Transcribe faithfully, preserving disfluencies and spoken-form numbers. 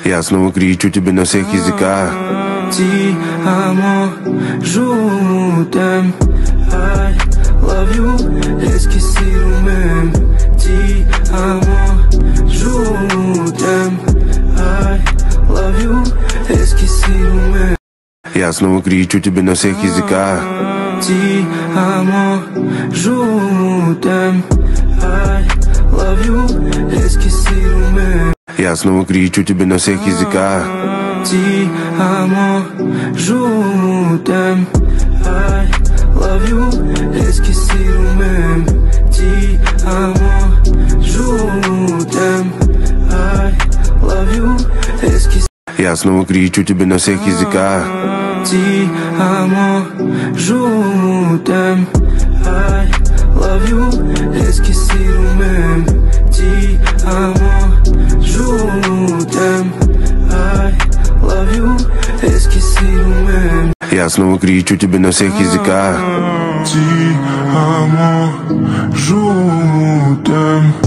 Я снова кричу тебе на всех языках. Ti amo, je t'aime, I love you, esquecido mesmo. Ti amo, je t'aime, I love you, esquecido mesmo. Я снова кричу тебе на всех языках. Ti amo, je t'aime, I love you, esquecido mesmo. Я снова кричу тебе на всех языках. Ti amo, je t'aime, I love you, esquecido mesmo. Ti amo, je t'aime, I love you, esquecido. Я снова кричу тебе на всех языках. Ti amo, je t'aime, I love you, esquecido mesmo. Ti amo, je t'aime, I love you, esquecido mesmo. Я снова кричу тебе на всех языках. Ti amo, je t'aime.